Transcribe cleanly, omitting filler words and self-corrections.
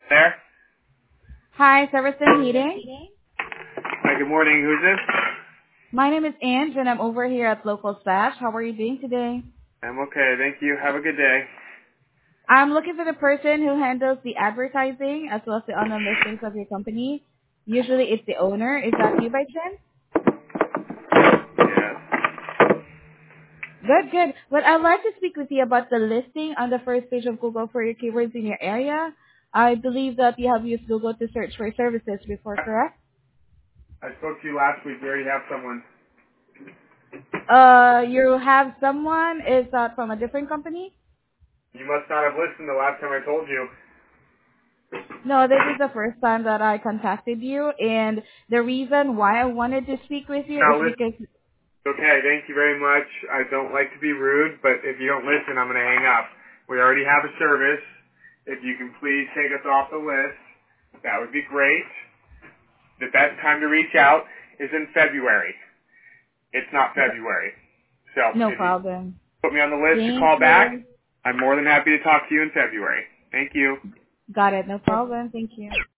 There? Hi, Severson Heating. Hi, good morning. Who's this? My name is Ange, and I'm over here at Local Stash. How are you doing today? I'm okay, thank you. Have a good day. I'm looking for the person who handles the advertising as well as the online listings of your company. Usually it's the owner. Is that you by chance? Yes. Good. Well, I'd like to speak with you about the listing on the first page of Google for your keywords in your area. I believe that you have used Google to search for services before, correct? I spoke to you last week. We already have someone. You have someone, is that from a different company? You must not have listened the last time I told you. No, this is the first time that I contacted you, and the reason why I wanted to speak with you Now is listen. because... Okay, thank you very much. I don't like to be rude, but if you don't listen, I'm going to hang up. We already have a service. If you can please take us off the list, that would be great. The best time to reach out is in February. It's not February. So No if you problem. put me on the list to Thank call back, you. I'm more than happy to talk to you in February. Thank you. Got it. No problem. Thank you.